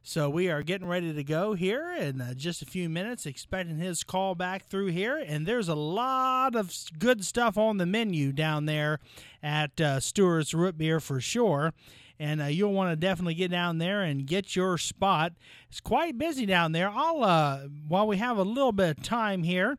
So we are getting ready to go here in just a few minutes, expecting his call back through here. And there's a lot of good stuff on the menu down there at Stewart's Root Beer for sure. And you'll want to definitely get down there and get your spot. It's quite busy down there. While we have a little bit of time here,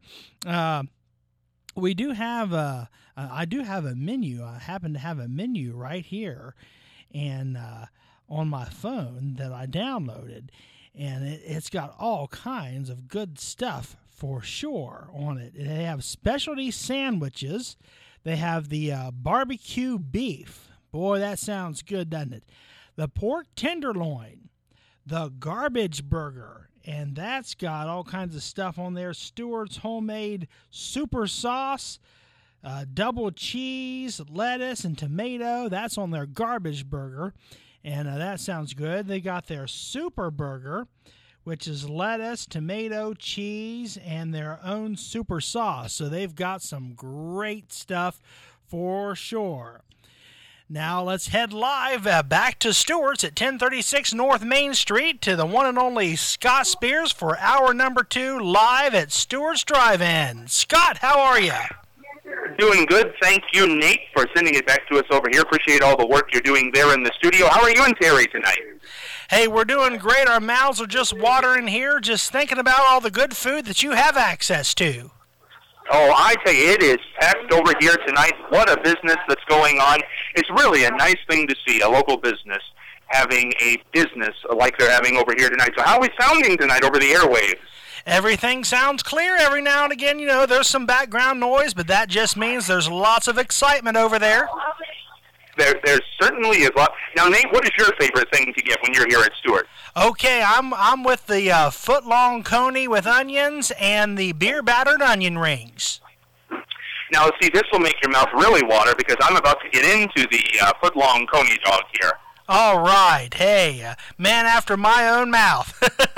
we do have I do have a menu. I happen to have a menu right here, and on my phone that I downloaded, and it's got all kinds of good stuff for sure on it. They have specialty sandwiches. They have the barbecue beef. Boy, that sounds good, doesn't it? The pork tenderloin, the garbage burger, and that's got all kinds of stuff on there. Stewart's homemade super sauce, double cheese, lettuce, and tomato. That's on their garbage burger, and that sounds good. They got their super burger, which is lettuce, tomato, cheese, and their own super sauce. So they've got some great stuff for sure. Now let's head live back to Stewart's at 1036 North Main Street to the one and only Scott Spears for hour number 2 live at Stewart's Drive-In. Scott, how are you? Doing good. Thank you, Nate, for sending it back to us over here. Appreciate all the work you're doing there in the studio. How are you and Terry tonight? Hey, we're doing great. Our mouths are just watering here, just thinking about all the good food that you have access to. Oh, I tell you, it is packed over here tonight. What a business that's going on. It's really a nice thing to see, a local business having a business like they're having over here tonight. So how are we sounding tonight over the airwaves? Everything sounds clear. Every now and again, there's some background noise, but that just means there's lots of excitement over there. There certainly is. Now, Nate, what is your favorite thing to get when you're here at Stewart? Okay, I'm with the foot-long coney with onions and the beer-battered onion rings. Now, see, this will make your mouth really water because I'm about to get into the foot-long coney dog here. All right. Hey, man after my own mouth.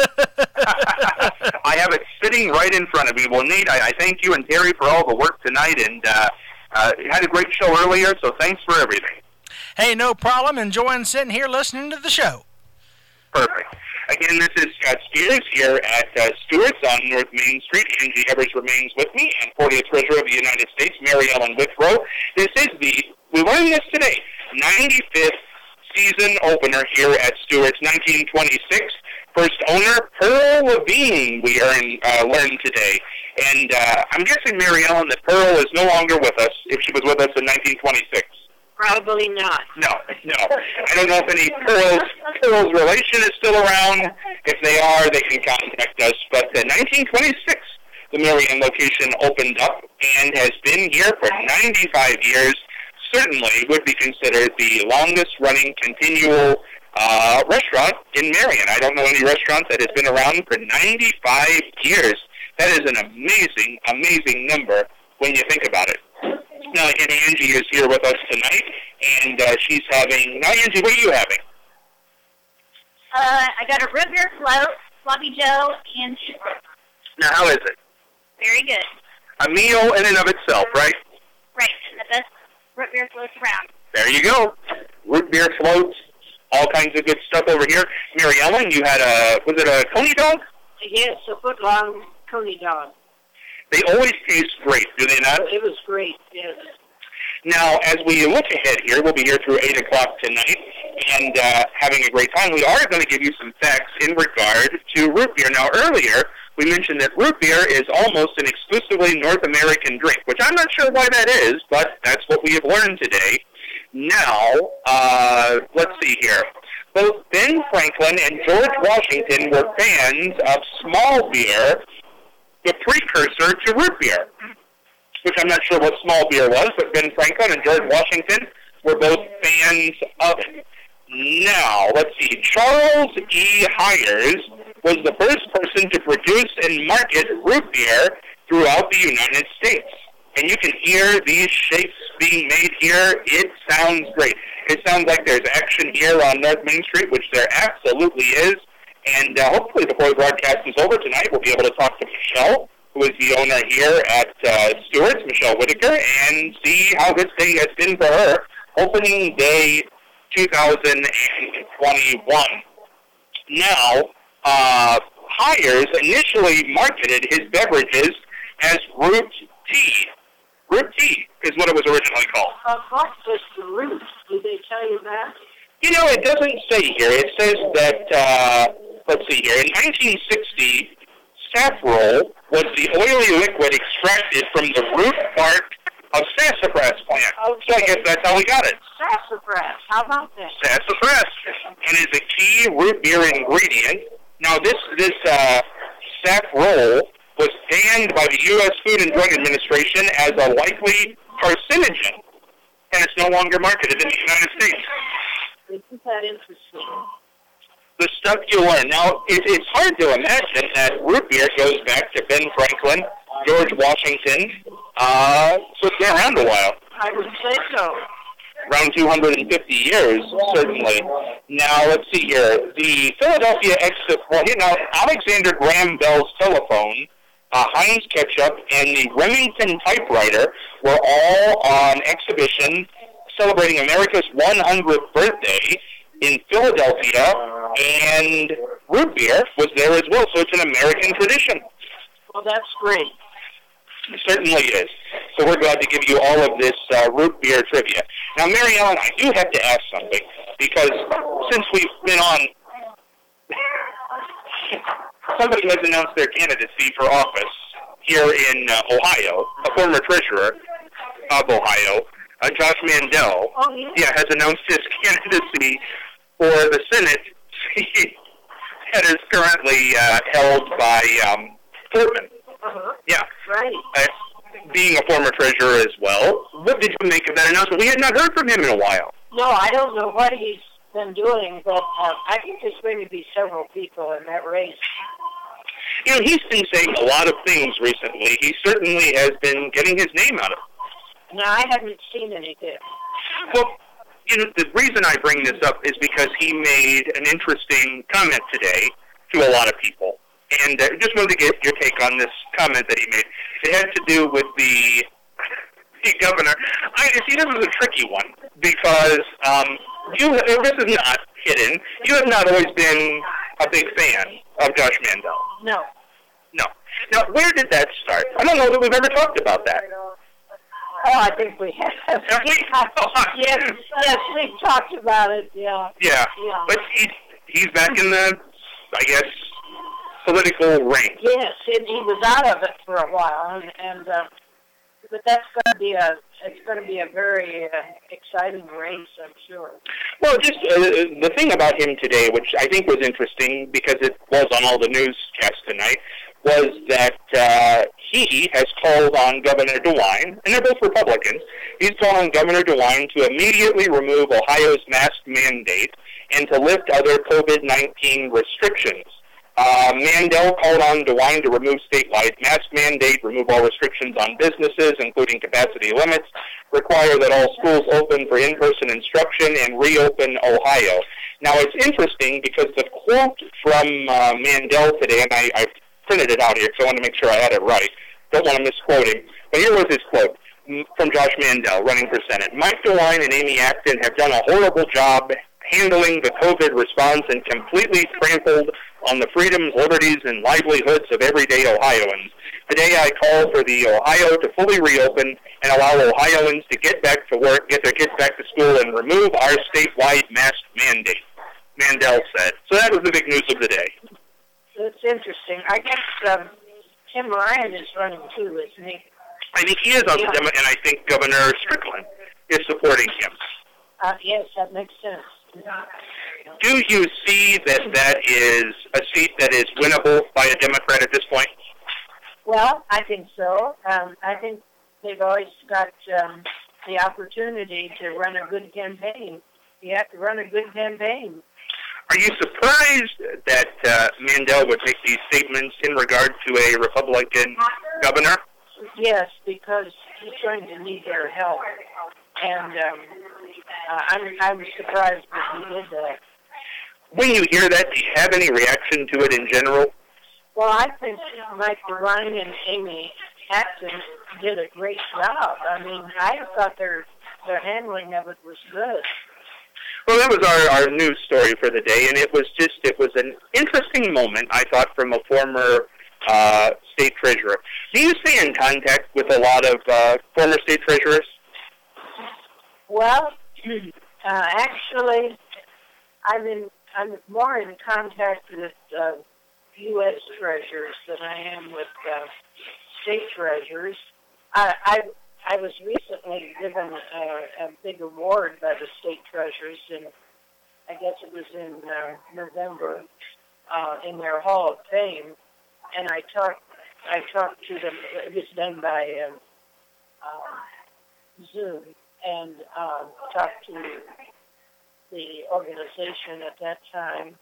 I have it sitting right in front of me. Well, Nate, I thank you and Terry for all the work tonight, and had a great show earlier, so thanks for everything. Hey, no problem. Enjoying sitting here listening to the show. Perfect. Again, this is Scott Spears here at Stewart's on North Main Street. Angie Evers remains with me, and 40th Treasurer of the United States, Mary Ellen Withrow. This is we learned this today, 95th season opener here at Stewart's, 1926. First owner, Pearl Levine, we learned today. And I'm guessing, Mary Ellen, that Pearl is no longer with us if she was with us in 1926. Probably not. No. I don't know if any Pearl's relation is still around. If they are, they can contact us. But 1926, the Marion location opened up and has been here for 95 years. Certainly would be considered the longest-running continual restaurant in Marion. I don't know any restaurant that has been around for 95 years. That is an amazing, amazing number when you think about it. Now, again, Angie is here with us tonight, and she's having... Now, Angie, what are you having? I got a root beer float, sloppy joe, and... Now, how is it? Very good. A meal in and of itself, right? Right, and the best root beer floats around. There you go. Root beer floats, all kinds of good stuff over here. Mary Ellen, you had was it a coney dog? Yes, a foot-long coney dog. They always taste great, do they not? It was great, yes. Now, as we look ahead here, we'll be here through 8 o'clock tonight and having a great time. We are going to give you some facts in regard to root beer. Now, earlier, we mentioned that root beer is almost an exclusively North American drink, which I'm not sure why that is, but that's what we have learned today. Now, let's see here. Both Ben Franklin and George Washington were fans of small beer, the precursor to root beer, which I'm not sure what small beer was, but Ben Franklin and George Washington were both fans of it. Now, let's see. Charles E. Hires was the first person to produce and market root beer throughout the United States. And you can hear these shapes being made here. It sounds great. It sounds like there's action here on North Main Street, which there absolutely is. And hopefully before the broadcast is over tonight, we'll be able to talk to Michelle, who is the owner here at Stewart's, Michelle Whitaker, and see how this day has been for her. Opening day 2021. now Hires initially marketed his beverages as root tea. Root tea is what it was originally called. What was the root? Did they tell you that? You know, it doesn't say here. It says that, let's see here, in 1960, saffrole was the oily liquid extracted from the root bark of sassafras plant. Okay. So I guess that's how we got it. Sassafras. How about that? Sassafras, and is a key root beer ingredient. Now, this saffrole was banned by the U.S. Food and Drug Administration as a likely carcinogen, and it's no longer marketed in the United States. Isn't that interesting? The stuff you learn. Now, it's hard to imagine that root beer goes back to Ben Franklin, George Washington, so it's been around a while. I would say so. Around 250 years, certainly. Now, let's see here. The Philadelphia Alexander Graham Bell's telephone, Heinz Ketchup, and the Remington typewriter were all on exhibition celebrating America's 100th birthday in Philadelphia, and root beer was there as well, so it's an American tradition. Well, that's great. It certainly is. So we're glad to give you all of this root beer trivia. Now, Mary Ellen, I do have to ask something, because since we've been on, somebody has announced their candidacy for office here in Ohio, a former treasurer of Ohio, Josh Mandel, has announced his candidacy for the Senate seat that is currently held by Portman. Yeah. Right. Being a former treasurer as well. What did you make of that announcement? We had not heard from him in a while. No, I don't know what he's been doing, but I think there's going to be several people in that race. You know, he's been saying a lot of things recently. He certainly has been getting his name out of it. No, I haven't seen anything. Well, you know, the reason I bring this up is because he made an interesting comment today to a lot of people. And I just wanted to get your take on this comment that he made. It had to do with the governor. See, this was a tricky one because this is not hidden. You have not always been a big fan of Josh Mandel. No. No. Now, where did that start? I don't know that we've ever talked about that. Oh, I think we have. Have we? Yes, we've talked about it, yeah. Yeah. But he's back in the, I guess, political rank. Yes, and he was out of it for a while, and but that's going to be a very exciting race, I'm sure. Well, just the thing about him today, which I think was interesting because it was on all the newscasts tonight, was that he has called on Governor DeWine, and they're both Republicans. He's called on Governor DeWine to immediately remove Ohio's mask mandate and to lift other COVID-19 restrictions. Mandel called on DeWine to remove statewide mask mandate, remove all restrictions on businesses, including capacity limits, require that all schools open for in-person instruction, and reopen Ohio. Now, it's interesting because the quote from Mandel today, and I printed it out here because I want to make sure I had it right. Don't want to misquote him. But here was his quote from Josh Mandel, running for Senate. Mike DeWine and Amy Acton have done a horrible job handling the COVID response and completely trampled on the freedoms, liberties, and livelihoods of everyday Ohioans. Today I call for the Ohio to fully reopen and allow Ohioans to get back to work, get their kids back to school, and remove our statewide mask mandate, Mandel said. So that was the big news of the day. It's interesting. I guess Tim Ryan is running too, isn't he? I think he is on the Democrat, and I think Governor Strickland is supporting him. Yes, that makes sense. Do you see that is a seat that is winnable by a Democrat at this point? Well, I think so. I think they've always got the opportunity to run a good campaign. You have to run a good campaign. Are you surprised that Mandel would make these statements in regard to a Republican governor? Yes, because he's going to need their help. And I was surprised that he did that. When you hear that, do you have any reaction to it in general? Well, I think Mike Ryan and Amy Acton did a great job. I mean, I thought their handling of it was good. Well, that was our news story for the day, and it was an interesting moment, I thought, from a former state treasurer. Do you stay in contact with a lot of former state treasurers? Well, actually, I'm more in contact with U.S. treasurers than I am with state treasurers. I was recently given a big award by the state treasurers, and I guess it was in November, in their Hall of Fame. And I talked to them. It was done by Zoom, and talked to the organization at that time.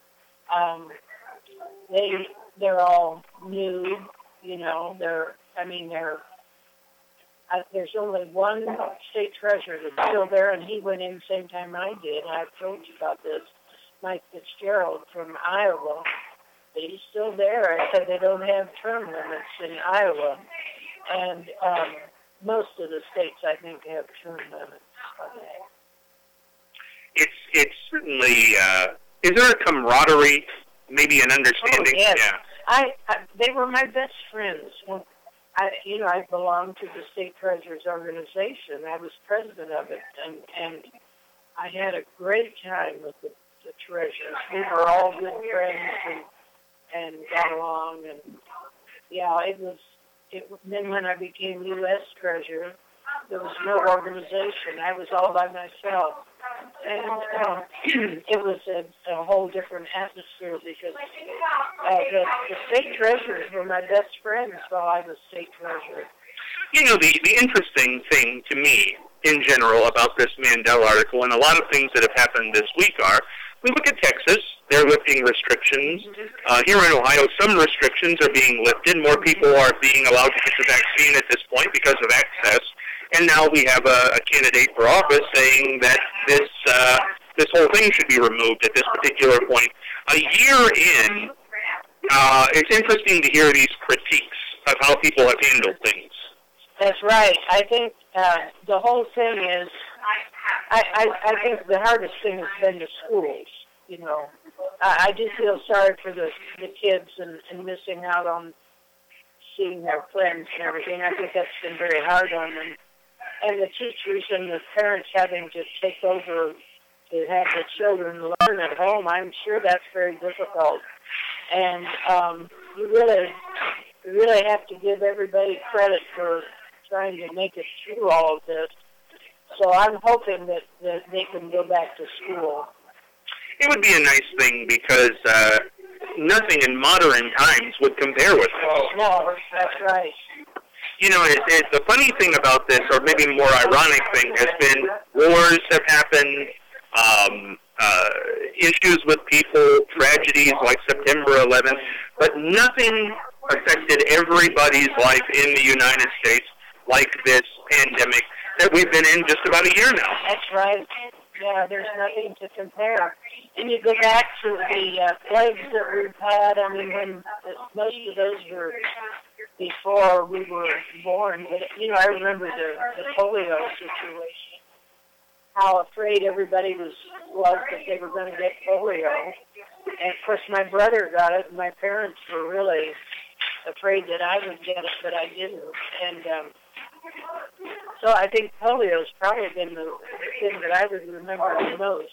They're all new, you know. There's only one state treasurer that's still there, and he went in the same time I did. I've told you about this, Mike Fitzgerald from Iowa. But he's still there. I said they don't have term limits in Iowa, and most of the states, I think, have term limits. It's certainly. Is there a camaraderie, maybe an understanding? Oh, yes. Yeah. They were my best friends. I belonged to the state treasurers organization. I was president of it, and I had a great time with the treasurers. We were all good friends and got along, and yeah, it was. Then when I became U.S. treasurer, there was no organization. I was all by myself, and it was a whole different atmosphere because the state treasurers were my best friends while I was state treasurer. You know, the interesting thing to me in general about this Mandel article and a lot of things that have happened this week are, we look at Texas, they're lifting restrictions. Here in Ohio, some restrictions are being lifted. More people are being allowed to get the vaccine at this point because of access. And now we have a candidate for office saying that this whole thing should be removed at this particular point. A year in, it's interesting to hear these critiques of how people have handled things. That's right. I think the whole thing is, I think the hardest thing has been the schools, you know. I do feel sorry for the kids and missing out on seeing their friends and everything. I think that's been very hard on them. And the teachers and the parents having to take over to have the children learn at home, I'm sure that's very difficult. And you really have to give everybody credit for trying to make it through all of this. So I'm hoping that they can go back to school. It would be a nice thing because nothing in modern times would compare with it. No, that's right. You know, it's the funny thing about this, or maybe more ironic thing, has been wars have happened, issues with people, tragedies like September 11th, but nothing affected everybody's life in the United States like this pandemic that we've been in just about a year now. That's right. Yeah, there's nothing to compare. And you go back to the plagues that we've had. I mean, when most of those were before we were born. But, you know, I remember the polio situation, how afraid everybody was that they were going to get polio. And, of course, my brother got it, and my parents were really afraid that I would get it, but I didn't. And so I think polio has probably been the thing that I would remember the most.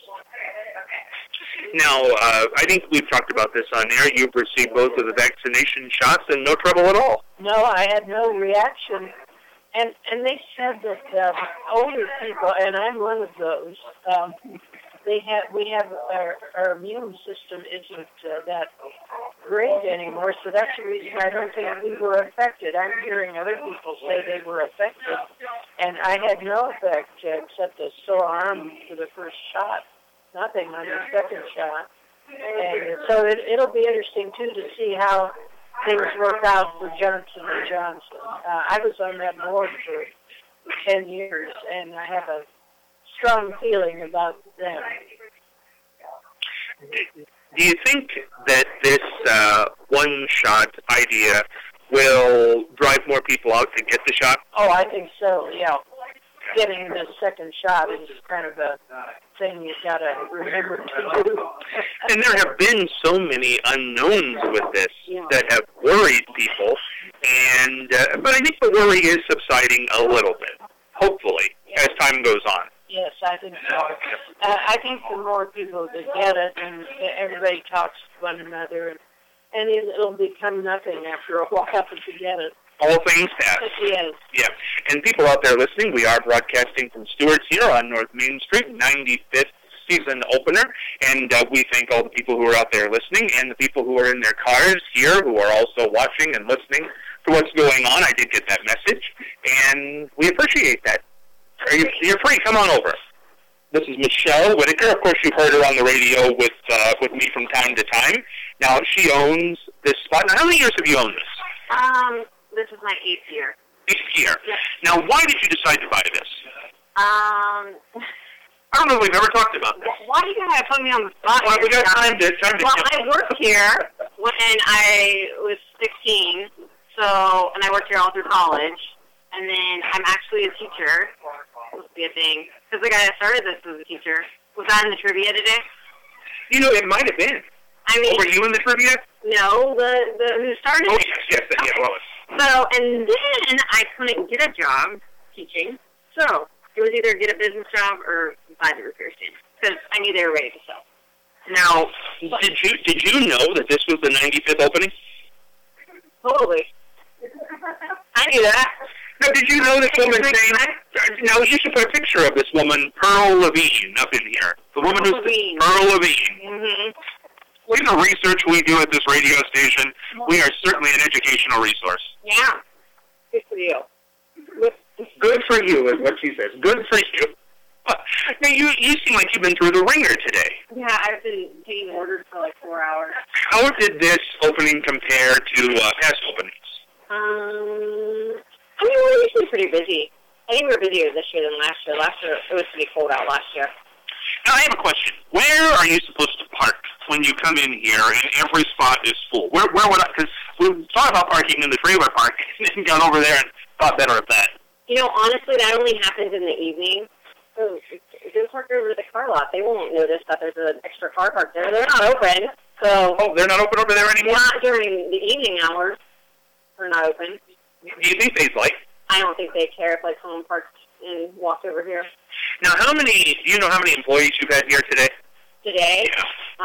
Now, I think we've talked about this on air. You've received both of the vaccination shots and no trouble at all. No, I had no reaction. And they said that older people, and I'm one of those, we have our immune system isn't that great anymore, so that's the reason I don't think we were affected. I'm hearing other people say they were affected, and I had no effect except a sore arm for the first shot. Nothing on the second shot. And so it'll be interesting, too, to see how things work out for Johnson & Johnson. I was on that board for 10 years, and I have a strong feeling about them. Do you think that this one-shot idea will drive more people out to get the shot? Oh, I think so, yeah. getting the second shot is kind of a thing you gotta remember to do. And there have been so many unknowns with this that have worried people, and but I think the worry is subsiding a little bit, hopefully, as time goes on. Yes, I think so. I think the more people that get it, and everybody talks to one another, and it'll become nothing after a while to get it. All things pass. Yes. Yeah. And people out there listening, we are broadcasting from Stewart's here on North Main Street, 95th season opener. And we thank all the people who are out there listening and the people who are in their cars here who are also watching and listening to what's going on. I did get that message, and we appreciate that. You're free. Come on over. This is Michelle Whitaker. Of course, you've heard her on the radio with me from time to time. Now, she owns this spot. Now, how many years have you owned this? This is my 8th year. 8th year. Yes. Now, why did you decide to buy this? I don't know if we've ever talked about this. Why do you gotta put me on the spot? Well, we got time to Well, I worked here when I was 16, and I worked here all through college, and then I'm actually a teacher. This would be a thing. Because the guy that started this was a teacher. Was that in the trivia today? You know, it might have been. I mean, were you in the trivia? No, the who started Oh, it. yes, yeah, well. So, and then I couldn't get a job teaching. So, it was either get a business job or buy the repair stand. Because I knew they were ready to sell. Now, did you know that this was the 95th opening? Totally. I knew that. Now, did you know this woman's name? Now, you should put a picture of this woman, Pearl Levine, up in here. The woman who's Pearl Levine. Mm-hmm. In the research we do at this radio station, we are certainly an educational resource. Yeah. Good for you. Good for you is what she says. Good for you. Now, you seem like you've been through the ringer today. Yeah, I've been taking orders for like 4 hours. How did this opening compare to past openings? I mean, we're usually pretty busy. I think we're busier this year than last year. Last year, it was pretty cold out last year. Now, I have a question. Where are you supposed to park when you come in here and every spot is full? Where would I, because we thought about parking in the trailer park and got over there and thought better of that. You know, honestly, that only happens in the evening. So, go park over the car lot. They won't notice that there's an extra car parked there. They're not open. So. Oh, they're not open over there anymore? Not during the evening hours. They're not open. Do you think they'd like? I don't think they care if like someone parked and walked over here. Now, do you know how many employees you've had here today? Today? Yeah.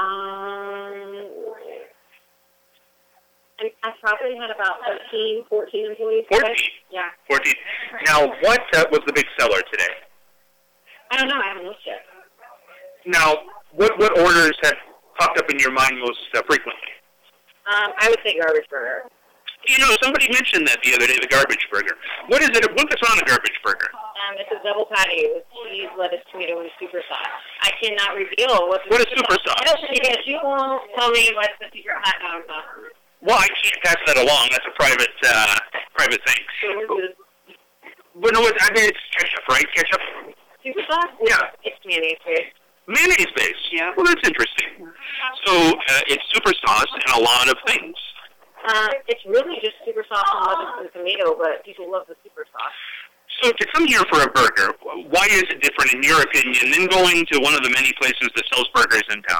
I probably had about 13, 14 employees. 14? Yeah. 14. Now, what was the big seller today? I don't know. I haven't looked yet. Now, what orders have popped up in your mind most frequently? I would say garbage burger. You know, somebody mentioned that the other day, the garbage burger. What is it? What's on a garbage burger? It's a double patty with cheese, lettuce, tomato, and super sauce. I cannot reveal what is super sauce. Because you won't tell me what's the secret hot dog sauce. Well, I can't pass that along. That's a private thing. But no, I mean, it's ketchup, right? Ketchup? Super sauce? Yeah. It's mayonnaise-based. Mayonnaise-based? Yeah. Well, that's interesting. So it's super sauce and a lot of things. It's really just super sauce and lettuce and tomato, but people love the super sauce. So to come here for a burger, why is it different, in your opinion, than going to one of the many places that sells burgers in town?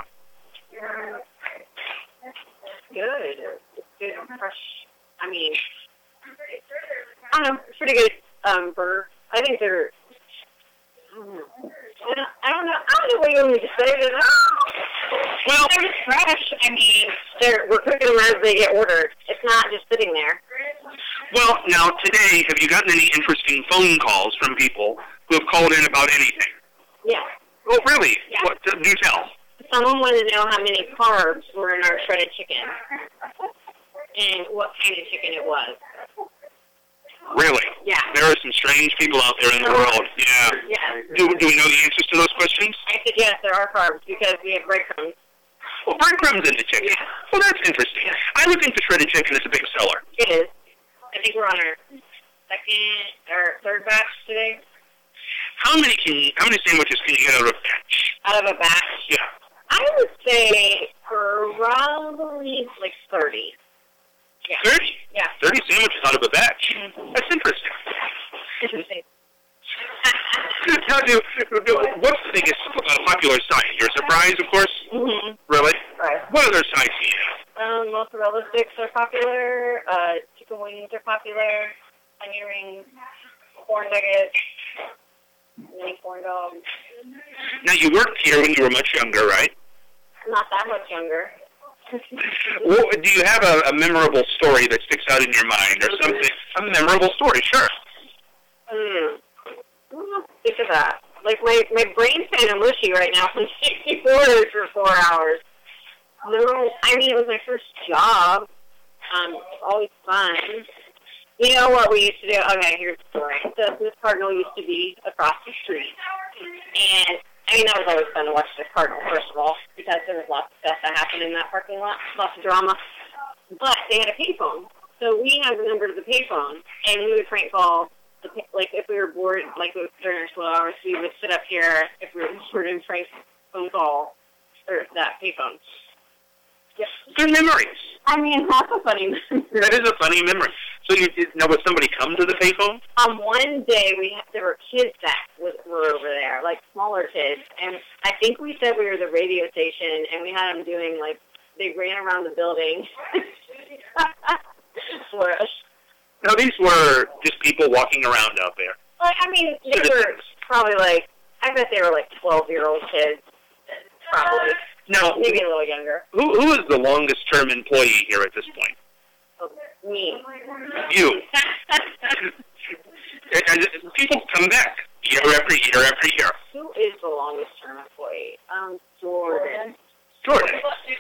It's good. It's good and fresh. I mean, I don't know. It's pretty good burger. I think they're... I don't know what you want me to say to that. Well, they're just fresh. I mean, we're cooking them as they get ordered. It's not just sitting there. Well, now, today, have you gotten any interesting phone calls from people who have called in about anything? Yeah. Oh, really? Yeah. What, do tell. Someone wanted to know how many carbs were in our shredded chicken and what kind of chicken it was. Really? Yeah. There are some strange people out there in the world. Yeah. Yeah. Do we know the answers to those questions? I said, yes, there are carbs because we have breadcrumbs. Well, breadcrumbs in the chicken. Yeah. Well, that's interesting. I would think the shredded chicken is a big seller. It is. I think we're on our third batch today. How many sandwiches can you get out of a batch? Out of a batch? Yeah. I would say probably like 30. Yeah. 30? Yeah. 30 sandwiches out of a batch. Mm-hmm. That's interesting. Interesting. Now, what's the biggest popular side? Your Surprise, of course? Mm-hmm. Really? Right. What other sides do you have? Mozzarella sticks are popular. Chicken wings are popular. Onion rings, corn nuggets, mini corn dogs. Now, you worked here when you were much younger, right? Not that much younger. Well, do you have a memorable story that sticks out in your mind or something? A memorable story, sure. Think of that. Like, my brain's kind of mushy right now from 64 for 4 hours. No, I mean, it was my first job. It's always fun. You know what we used to do? Okay, here's the story. So this Cardinal used to be across the street. And, I mean, that was always fun to watch the Cardinal, first of all, because there was lots of stuff that happened in that parking lot, lots of drama. But they had a payphone. So we had the number to the payphone, and we would prank call. Like, if we were bored, like, during our slow hours, we would sit up here if we were bored and prank phone call, or that payphone. Yep. Good memories. I mean, that's a funny memory. That is a funny memory. So, now, would somebody come to the payphone? One day, there were kids that were over there, like, smaller kids, and I think we said we were the radio station, and we had them doing, like, they ran around the building for us. No, these were just people walking around out there. Well, I mean, they were probably like, I bet they were like 12-year-old kids, probably. Now, maybe a little younger. Who is the longest-term employee here at this point? Oh, me. You. People come back year after year after year. Who is the longest-term employee? Jordan. Jordan.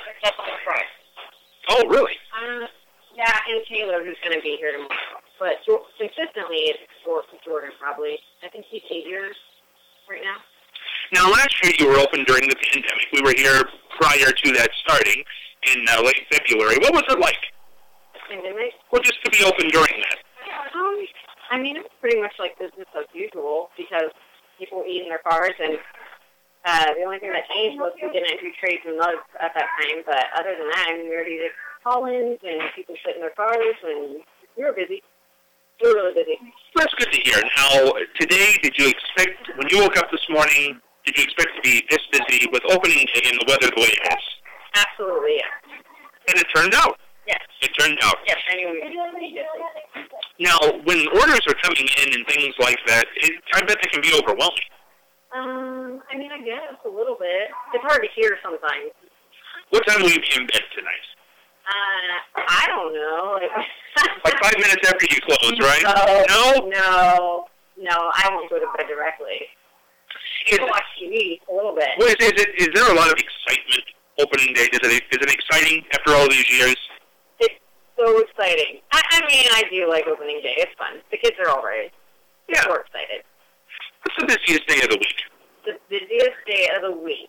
Oh, really? Yeah, and Taylor, who's going to be here tomorrow. But consistently, it's Jordan, probably. I think he's 8 years right now. Now, last year you were open during the pandemic. We were here prior to that starting in late February. What was it like? Pandemic? Well, just to be open during that. I mean, it's pretty much like business as usual because people eat in their cars, and the only thing that changed was we didn't do trades and mugs at that time. But other than that, I mean, we already did call-ins, and people sit in their cars, and we were busy. We were really busy. That's good to hear. Now, today, did you expect, when you woke up this morning, did you expect to be this busy with opening day and the weather the way it is? Absolutely, yes. And it turned out. Yes. It turned out. Yes, anyway. Now, when orders are coming in and things like that, I bet they can be overwhelming. I mean, I guess a little bit. It's hard to hear sometimes. What time will you be in bed tonight? I don't know. Like 5 minutes after you close, right? No, I won't go to bed directly. I watch TV a little bit. Well, is there a lot of excitement opening day? Is it exciting after all these years? It's so exciting. I mean, I do like opening day. It's fun. The kids are all right. Yeah. We're excited. What's the busiest day of the week? The busiest day of the week?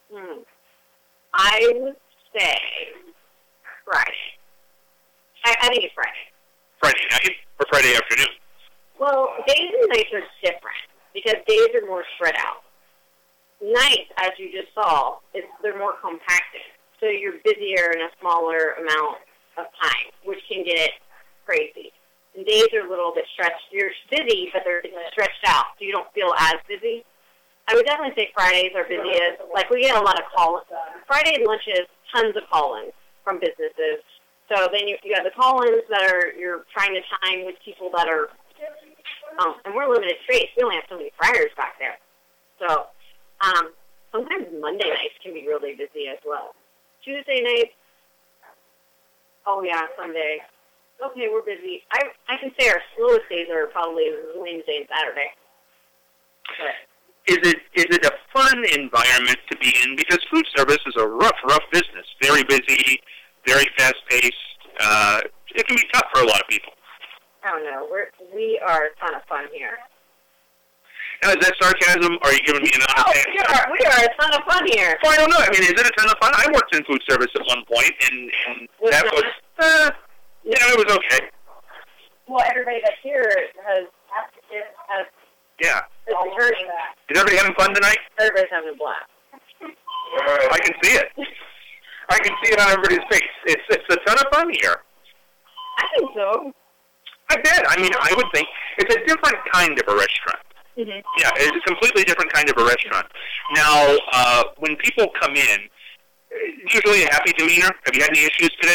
I would say Friday. I think it's Friday. Friday night or Friday afternoon? Well, days and nights are different because days are more spread out. Nights, as you just saw, they're more compacted. So you're busier in a smaller amount of time, which can get crazy. And days are a little bit stretched. You're busy, but they're stretched out, so you don't feel as busy. I would definitely say Fridays are busiest. Like, we get a lot of call-ins. Friday lunches, tons of call-ins from businesses. So then you have the call-ins that you're trying to time with people that are, and we're limited space. We only have so many fryers back there. So sometimes Monday nights can be really busy as well. Tuesday nights, oh yeah, Sunday. Okay, we're busy. I can say our slowest days are probably Wednesday and Saturday. But Is it a fun environment to be in? Because food service is a rough business. Very busy, very fast-paced. It can be tough for a lot of people. I don't know. We are a ton of fun here. Now, is that sarcasm, or are you giving me an honest answer? We are a ton of fun here. Well, I don't know. I mean, is it a ton of fun? I worked in food service at one point, and that was, it was okay. Well, everybody that's here has yeah. returning. Is everybody having fun tonight? Everybody's having a blast. I can see it. I can see it on everybody's face. It's a ton of fun here. I think so. I bet. I mean, I would think it's a different kind of a restaurant. Mhm. Yeah, it's a completely different kind of a restaurant. Now, when people come in, usually a happy demeanor. Have you had any issues today?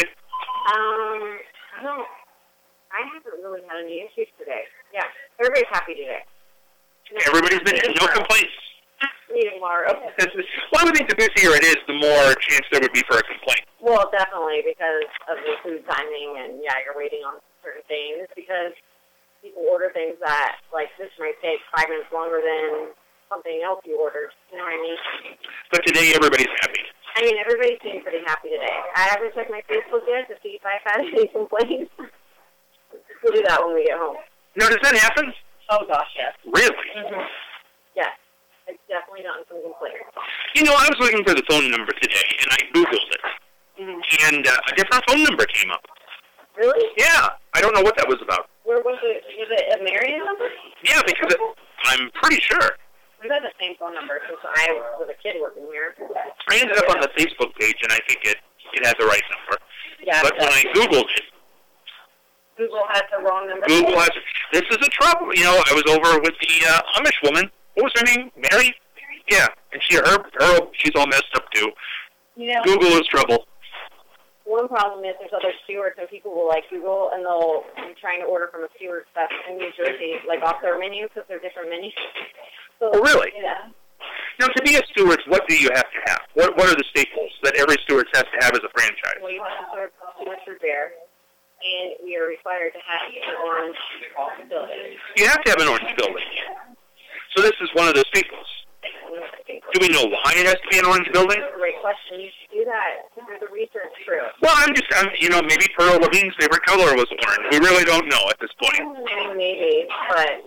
I haven't really had any issues today. Yeah, everybody's happy today. Everybody's been no complaints. See you tomorrow. Well, I would think the busier it is, the more chance there would be for a complaint. Well, definitely because of the food timing and, yeah, you're waiting on certain things because people order things that, like, this might take 5 minutes longer than something else you ordered. You know what I mean? But today, everybody's happy. I mean, everybody seems pretty happy today. I haven't checked my Facebook yet to see if I've had any complaints. We'll do that when we get home. Now, does that happen? Oh, gosh, yes. Really? Mm-hmm. Yes. I've definitely gotten some complaints. You know, I was looking for the phone number today, and I Googled it. Mm-hmm. And a different phone number came up. Really? Yeah. I don't know what that was about. Where was it? Was it a Marion number? Yeah, because I'm pretty sure. We've had the same phone number since I was a kid working here. I ended up on the Facebook page, and I think it has the right number. Yeah. But when I Googled it, Google has the wrong number. Google has, this is a trouble. You know, I was over with the Amish woman. What was her name? Mary? Yeah. And she's all messed up too. You know, Google is trouble. one problem is there's other stewards and people will like Google and they'll be trying to order from a steward stuff in New Jersey, like off their menu because they're different menus. So, Oh, really? Yeah. Now, to be a steward, what do you have to have? What are the staples that every steward has to have as a franchise? Well, you have to serve customers for beer, and we are required to have an orange building. You have to have an orange building. So this is one of the staples. Do we know why it has to be an orange building? That's a great question. You should do that. There's a research through. Well, maybe Pearl Levine's favorite color was orange. We really don't know at this point. Maybe, but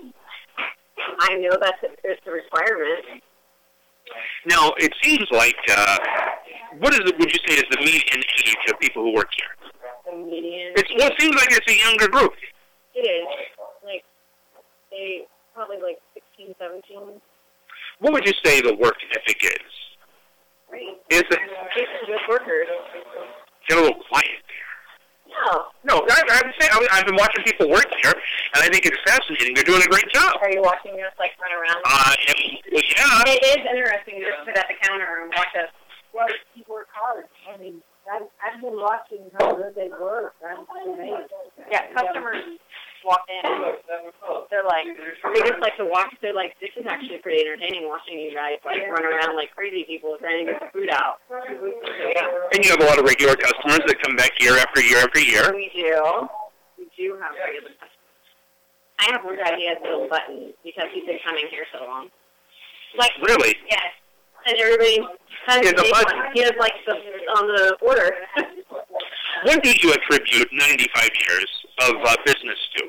I know it's a requirement. Now, it seems like, would you say is the median age of people who work here? The median. It seems like it's a younger group. It is. Like, they probably like 16, 17. What would you say the work ethic is? Great. Is it? They're good workers. Get a little quiet there. No. No, I've been watching people work here, and I think it's fascinating. They're doing a great job. Are you watching us, like, run around? Yeah. It is interesting to just sit at the counter and watch us. Well, you work hard. I mean, I've been watching how good they work. I'm amazed. Yeah, customers walk in. They're like, they just like to watch. They're like, this is actually pretty entertaining watching you guys like run around like crazy people trying to get the food out. Yeah. And you have a lot of regular customers that come back year after year after year. We do. We do have regular customers. I have one guy, he has Bill Button because he's been coming here so long. Like, Really? yes. And everybody has He has a button. He has like on the order. What do you attribute 95 years of business to?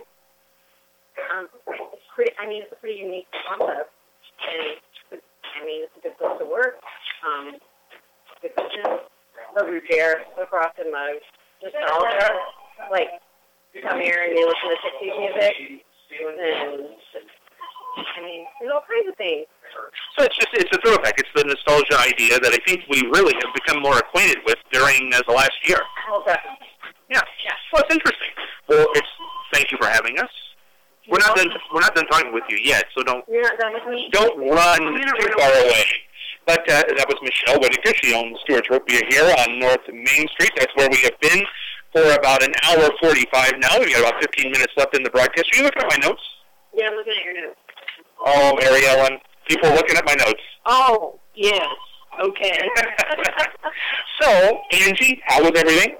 It's pretty. I mean, it's a pretty unique concept, and I mean, it's a good place to work. Good business. The root beer, the frosted mugs, nostalgia. Like, you come here and you listen to 60s music, and I mean, there's all kinds of things. So it's a throwback. It's the nostalgia idea that I think we really have become more acquainted with during the last year. Okay. Yeah. Well, it's interesting. Well, thank you for having us. We're not done talking with you yet, so You're not done with me? don't run too far away. But that was Michelle Whitaker. She owns Stewart's Root Beer here on North Main Street. That's where we have been for about an hour 45 now. We've got about 15 minutes left in the broadcast. Are you looking at my notes? Yeah, I'm looking at your notes. Oh, Mary Ellen. People are looking at my notes. Oh, yes. Okay. So, Angie, how was everything?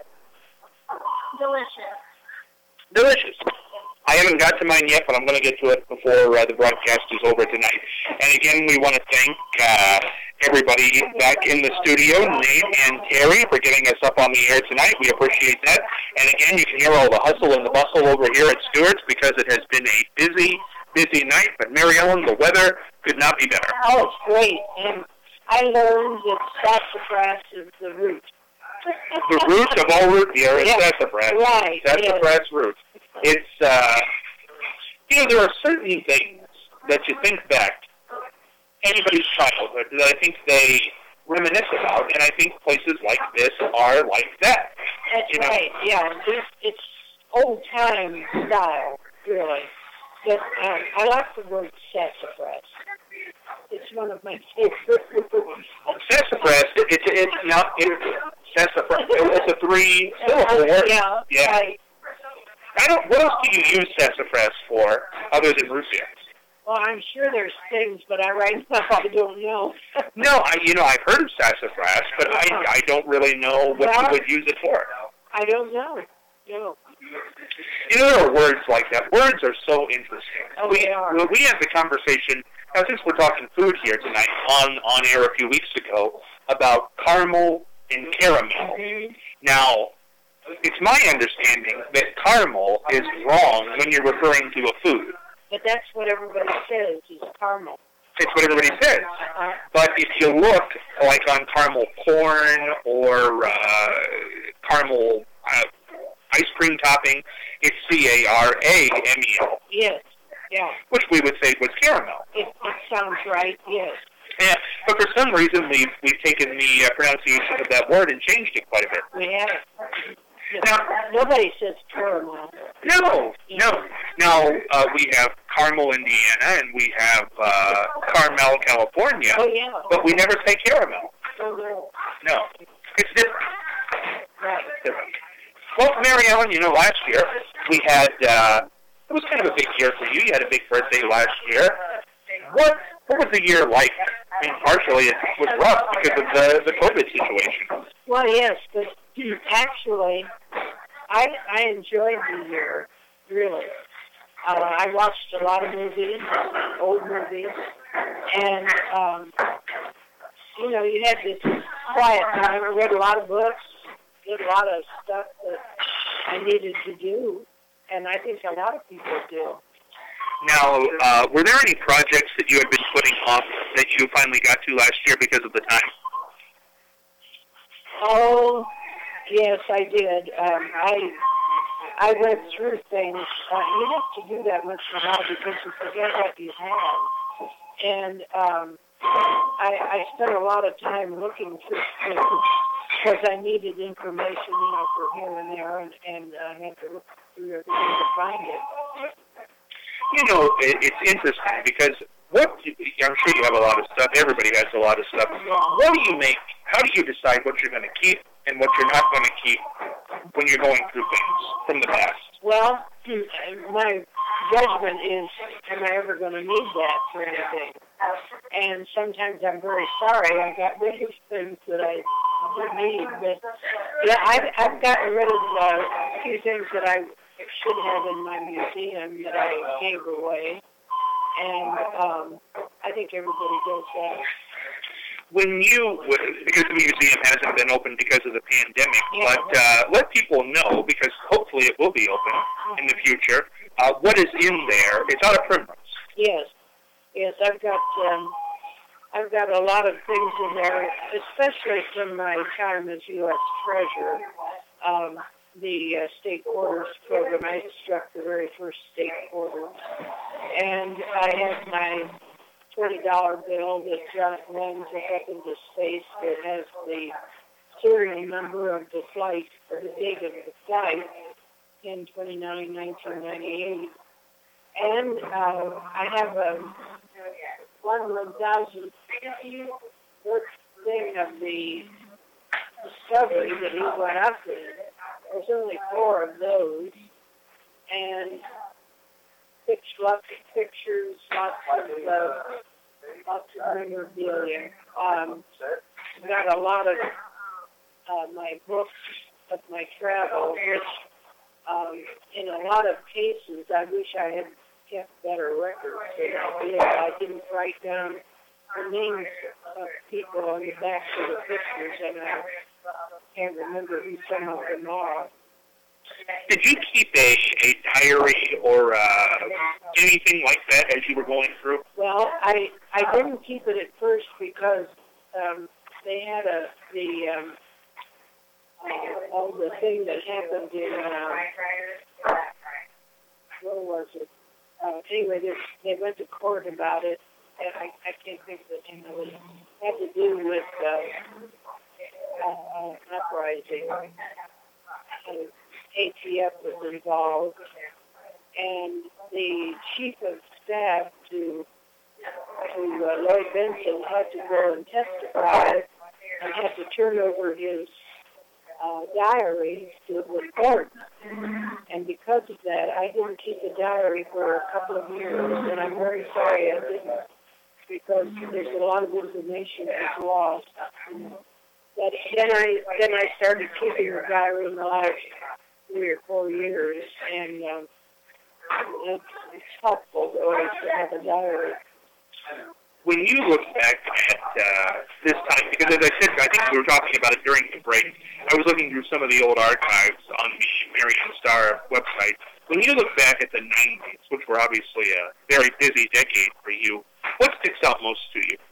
Delicious. I haven't got to mine yet, but I'm going to get to it before the broadcast is over tonight. And again, we want to thank everybody back in the studio, Nate and Terry, for getting us up on the air tonight. We appreciate that. And again, you can hear all the hustle and the bustle over here at Stewart's because it has been a busy night. But Mary Ellen, the weather could not be better. Oh, it's great. And I learned that sassafras is the root. The root of all root beer is sassafras. Right. Sassafras root. It's, there are certain things that you think back, anybody's childhood, that I think they reminisce about, and I think places like this are like that. That's right. Yeah. It's old-time style, really. But I like the word sassafras. It's one of my favorite words. Sassafras, sassafras, it's a three-syllable word. Yeah. Yeah. Right. What else do you use sassafras for other than root beer? Well, I'm sure there's things, but right now I don't know. No, I've heard of sassafras, but I don't really know what you would use it for. I don't know. No. There are words like that. Words are so interesting. Oh, they are. We had the conversation, now since we're talking food here tonight, on air a few weeks ago, about caramel and caramel. Mm-hmm. Now, it's my understanding that caramel is wrong when you're referring to a food. But that's what everybody says is caramel. It's what everybody says. But if you look like on caramel corn or caramel ice cream topping, it's C-A-R-A-M-E-L. Yes, yeah. Which we would say was caramel. It sounds right, yes. Yeah, but for some reason we've taken the pronunciation of that word and changed it quite a bit. We have. Now, nobody says caramel. No. Now, we have Carmel, Indiana, and we have Carmel, California. Oh, yeah. But we never say caramel. Oh, no. No. It's different. Right. It's different. Well, Mary Ellen, last year we had, it was kind of a big year for you. You had a big birthday last year. What was the year like? I mean, partially it was rough because of the COVID situation. Well, yes, but actually, I enjoyed the year, really. I watched a lot of movies, old movies, and, you had this quiet time. I read a lot of books, did a lot of stuff that I needed to do, and I think a lot of people do. Now, were there any projects that you had been putting off that you finally got to last year because of the time? Oh, yes, I did. I went through things. You have to do that once in a while because you forget what you have. And I spent a lot of time looking through things because I needed information, for here and there, and I had to look through everything to find it. It's interesting because I'm sure you have a lot of stuff. Everybody has a lot of stuff. What do you make? How do you decide what you're going to keep and what you're not going to keep when you're going through things from the past? Well, my judgment is, am I ever going to need that for anything? And sometimes I'm very sorry I got rid of things that I didn't need. But yeah, I've gotten rid of a few things that I should have in my museum that I gave away. And I think everybody does that. Because the museum hasn't been open because of the pandemic, but let people know, because hopefully it will be open in the future, what is in there. It's out of Primrose. Yes, I've got a lot of things in there, especially from my time as U.S. Treasurer. The state quarters program, I struck the very first state quarters. And I have my $20 bill that runs up into space that has the serial number of the flight, or the date of the flight, 10/29/1998. And I have a 1,000 thing of the discovery that he went up with. There's only 4 of those, and lots of pictures, lots of memorabilia. I've got a lot of my books of my travel, which in a lot of cases I wish I had kept better records than I did. I didn't write down the names of people on the backs of the pictures, and I can't remember who some of them are. Did you keep a diary or anything like that as you were going through? Well, I didn't keep it at first because they had all the thing that happened in where was it? Anyway, they went to court about it, and I can't think of the name of it. It had to do with an uprising. ATF was involved, and the chief of staff to Lloyd Benson had to go and testify and had to turn over his diary to the court. And because of that, I didn't keep the diary for a couple of years, and I'm very sorry I didn't, because there's a lot of information that's lost. But then I started keeping the diary in the last 3 or 4 years, and it's helpful always to have a diary. When you look back at this time, because as I said, I think we were talking about it during the break, I was looking through some of the old archives on the Marion Star website. When you look back at the 90s, which were obviously a very busy decade for you, what sticks out most to you?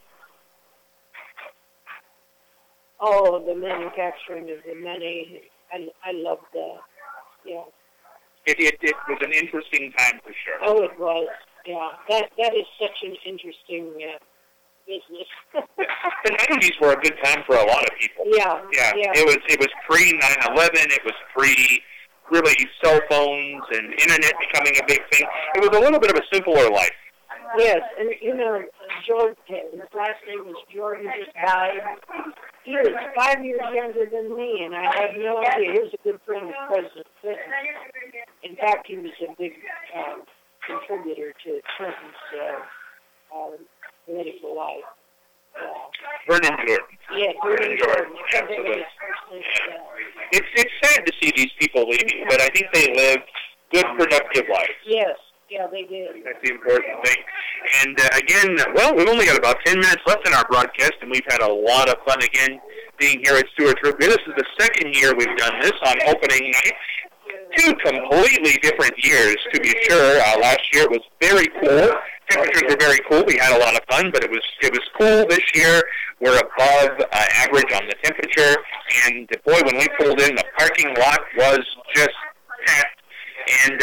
Oh, the manufacturing of the many. I love that. Yeah. It was an interesting time for sure. Oh, it was. Yeah. That is such an interesting business. The 90s were a good time for a lot of people. Yeah. It was pre 9/11. It was pre really cell phones and internet becoming a big thing. It was a little bit of a simpler life. Yes, and Jordan, his last name was Jordan, just died. He was 5 years younger than me, and I had no idea. He was a good friend of President Clinton. In fact, he was a big contributor to Clinton's political life. Vernon Jordan. Yeah, Vernon Jordan. Absolutely. It's sad to see these people leaving, but I think they lived good, productive lives. Yes. Yeah, they did. That's the important thing. And again, well, we've only got about 10 minutes left in our broadcast, and we've had a lot of fun again being here at Stewart's Root Beer. This is the second year we've done this on opening night. 2 completely different years, to be sure. Last year it was very cool. Temperatures were very cool. We had a lot of fun, but it was cool this year. We're above average on the temperature, and boy, when we pulled in, the parking lot was just packed. And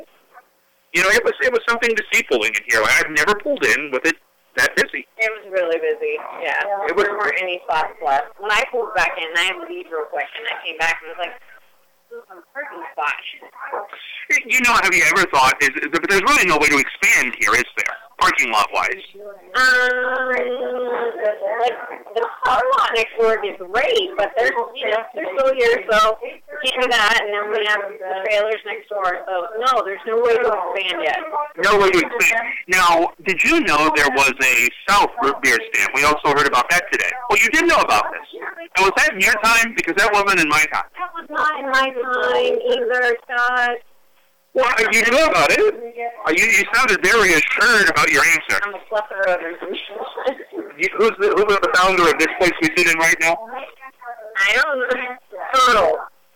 it was something to see pulling in here. I've never pulled in with it that busy. It was really busy, yeah. There weren't any spots left. When I pulled back in, I had to leave real quick, and I came back and was like, there's a parking spot. Have you ever thought, but there's really no way to expand here, is there, parking lot-wise? The car lot next door is great, but they're still here, so we can't do that, and then we have the trailers next door, so no, there's no way to expand yet. No way to expand. Now, did you know there was a South root beer stand? We also heard about that today. Well, you did know about this. And was that in your time? Because that wasn't in my time. That was not in my time either, Scott. Well, you knew about it. You sounded very assured about your answer. I'm a plethora of information. Who's the founder of this place we sit in right now? I don't know.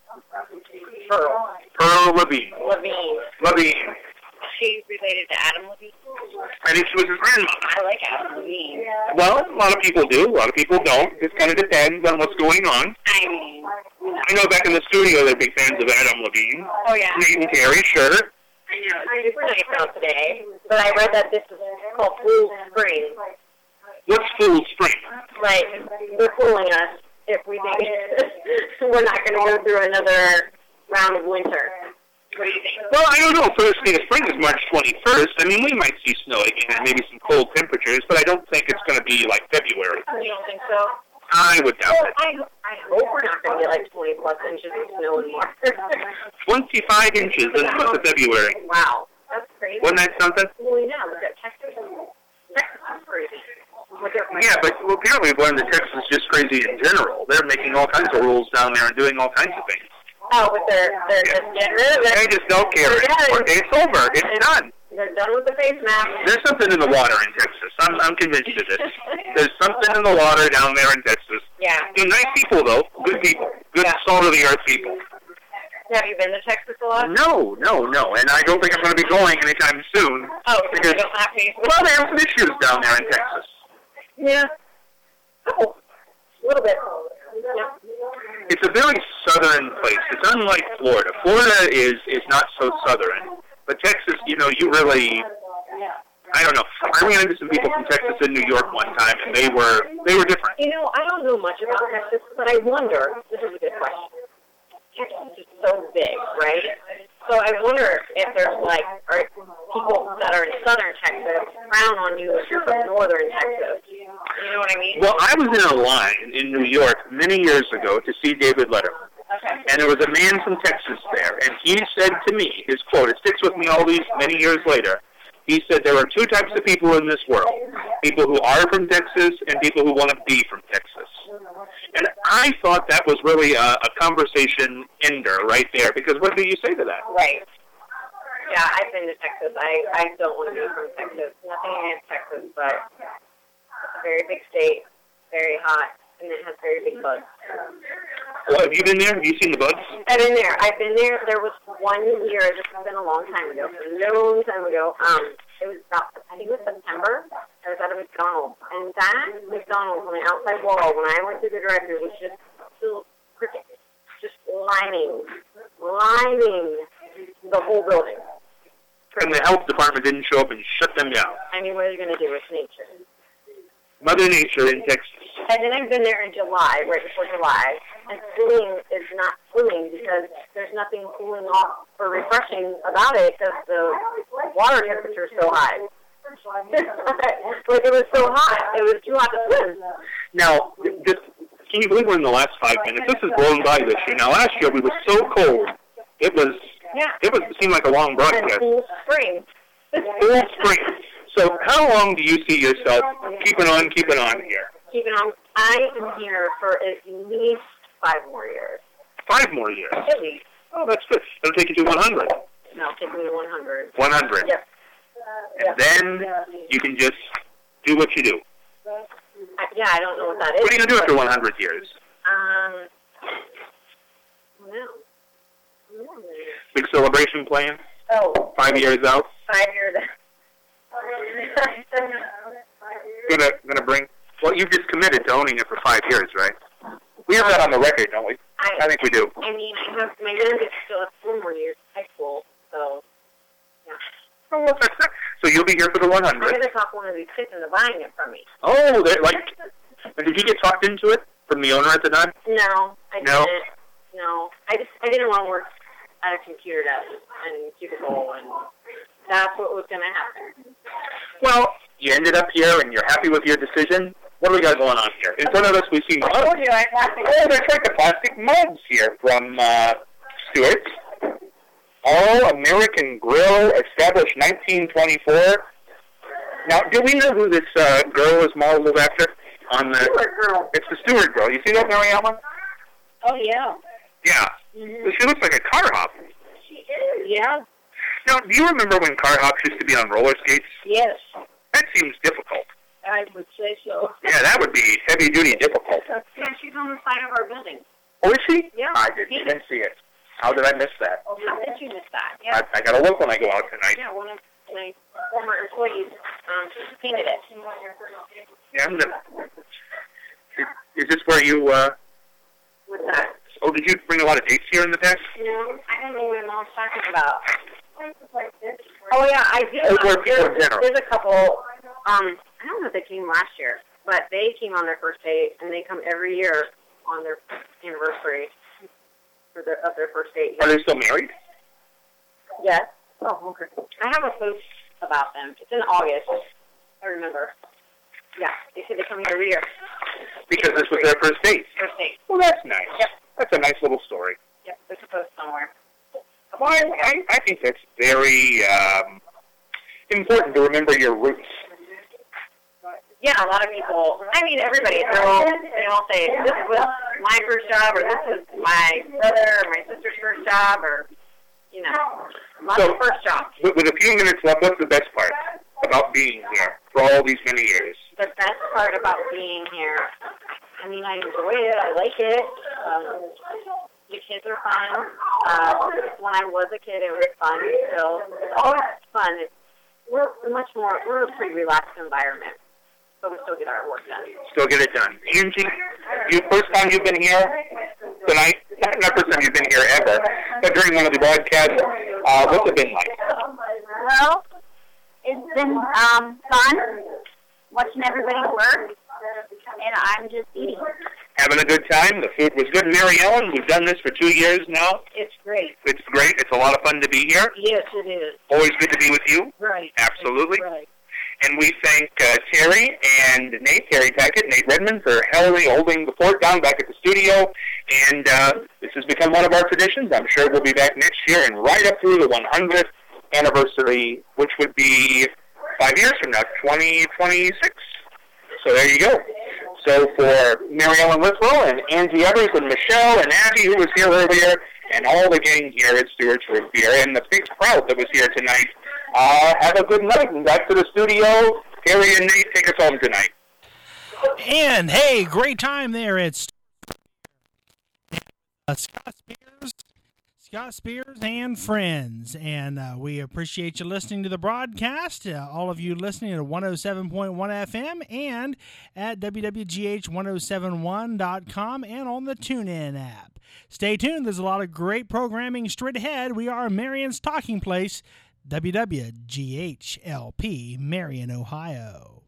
Pearl Levine. Levine. She's related to Adam Levine. I think she was his grandma. I like Adam Levine. Well, a lot of people do. A lot of people don't. It kind of depends on what's going on. I know back in the studio they're big fans of Adam Levine. Oh, yeah. Nate and Terry, sure. I know. It's super nice out today. But I read that this is called Fool's Spring. What's Fool's Spring? Like, they're fooling us if we think we're not going to go through another round of winter. What do you think? Well, I don't know. First day of spring is March 21st. I mean, we might see snow again and maybe some cold temperatures, but I don't think it's going to be like February. You don't think so? I would doubt it. I hope we're not going to get like 20-plus inches of snow in March. 25 inches in the month of February. Wow. That's crazy. Wasn't that something? Well, yeah, look at Texas. Texas is crazy. Yeah, but apparently we've learned that Texas is just crazy in general. They're making all kinds of rules down there and doing all kinds of things. Oh, but they're just getting rid of it. They just don't care anymore. It's over. It's done. They're done with the face mask. There's something in the water in Texas. I'm convinced of this. There's something in the water down there in Texas. Yeah. They're nice people, though. Good people. Good, salt-of-the-earth people. Have you been to Texas a lot? No. And I don't think I'm going to be going anytime soon. Oh, because you don't have to. Well, there are some issues down there in Texas. Yeah. Oh, a little bit. Yeah. It's a very southern place. It's unlike Florida. Florida is not so southern. But Texas, you really, I don't know. I ran into some people from Texas in New York one time, and they were different. I don't know much about Texas, but I wonder, this is a good question. Texas is so big, right? So I wonder if there's that are in southern Texas frown on you if you're from northern Texas. You know what I mean? Well, I was in a line in New York many years ago to see David Letterman. Okay. And there was a man from Texas there, and he said to me, his quote, it sticks with me all these many years later, he said there are two types of people in this world, people who are from Texas and people who want to be from Texas. And I thought that was really a conversation ender right there, because what do you say to that? Right. Yeah, I've been to Texas. I don't want to be from Texas. Nothing against Texas, but it's a very big state, very hot, and it has very big bugs. Well, have you been there? Have you seen the bugs? I've been there. There was 1 year, this has been a long time ago, it was about, I think it was September. I was at a McDonald's, and that McDonald's on the outside wall, when I went through the drive-thru, was just still crickets, just lining the whole building. And the health department didn't show up and shut them down. I mean, what are you going to do with nature? Mother Nature in Texas. And then I've been there in July, right before July, and swimming is not swimming because there's nothing cooling off or refreshing about it because the water temperature is so high. Like, it was so hot. It was too hot to swim. Now, can you believe we're in the last 5 minutes? This has blown by this year. Now, last year we were so cold. It seemed like a long broadcast. And full spring. Full spring. So how long do you see yourself keeping on here? Keeping on. I am here for at least 5 more years. 5 more years? At least. Oh, that's good. It'll take you to 100. No, take me to 100. 100. Yep. And then you can just do what you do. Yeah, I don't know what that is. What are you going to do after 100 years? No. Big celebration plan? Oh. 5 years out? 5 years out. Gonna bring. Well, you've just committed to owning it for 5 years, right? We have that on the record, don't we? I think we do. I mean, I have my youngest still has 4 more years of high school, so yeah. Oh, well, that's not, so you'll be here for the 100. I'm gonna talk one of these kids into buying it from me. Oh, and did you get talked into it from the owner at the time? No, I didn't. No, I didn't want to work at a computer desk and cubicle, and that's what was gonna happen. Well, you ended up here and you're happy with your decision. What do we got going on here? In front of us, we see mugs. Oh, yeah, plastic. Oh, there's like the plastic mugs here from Stewart's. All-American Grill, established 1924. Now, do we know who this girl is modeled after? Stewart girl. It's the Stewart girl. You see that, Mary Ellen? Oh, yeah. Yeah. Mm-hmm. She looks like a car hop. She is. Yeah. Now, do you remember when car hops used to be on roller skates? Yes. That seems difficult. I would say so. Yeah, that would be heavy-duty difficult. Yeah, she's on the side of our building. Oh, is she? Yeah. I didn't see it. How did I miss that? Oh, how did you miss that? Yeah. I got to look when I go out tonight. Yeah, one of my former employees painted it. Yeah, is this where you, What's that? oh, did you bring a lot of dates here in the past? No, I don't know what mom's talking about. Oh, yeah, I did. There's a couple, I don't know if they came last year, but they came on their first date, and they come every year on their anniversary of their first date. Are they still married? Yes. Oh, okay. I have a post about them. It's in August, I remember. Yeah, they said they come here every year. Because this was their first date. First date. Well, that's nice. Yep. That's a nice little story. Yep, there's a post somewhere. Well, I think that's very important to remember your roots. Yeah, a lot of people, I mean, everybody, they all say, this was my first job, or this was my brother or my sister's first job, or, you know, lots of first jobs. With a few minutes left, what's the best part about being here for all these many years? The best part about being here, I mean, I enjoy it, I like it. The kids are fun. When I was a kid, it was fun still. It's always fun. We're a pretty relaxed environment. But we still get our work done. Still get it done. Angie, first time you've been here tonight? Not first time you've been here ever, but during one of the broadcasts, what's it been like? Well, it's been fun watching everybody work, and I'm just eating. Having a good time. The food was good. Mary Ellen, we've done this for 2 years now. It's great. It's great. It's a lot of fun to be here. Yes, it is. Always good to be with you. Right. Absolutely. Right. And we thank Terry and Terry Tackett, Nate Redmond, for holding the fort down back at the studio. And this has become one of our traditions. I'm sure we'll be back next year and right up through the 100th anniversary, which would be 5 years from now, 2026. So there you go. So for Mary Ellen Liswell and Angie Evers and Michelle and Abby, who was here earlier, and all the gang here at Stewart's Root Beer, and the big crowd that was here tonight, have a good night, and back to the studio. Terry and Nate, take us home tonight. And, hey, great time there at Scott Spears and friends. And we appreciate you listening to the broadcast, all of you listening to 107.1 FM and at wwgh1071.com and on the TuneIn app. Stay tuned. There's a lot of great programming straight ahead. We are Marion's Talking Place, WWGHLP, Marion, Ohio.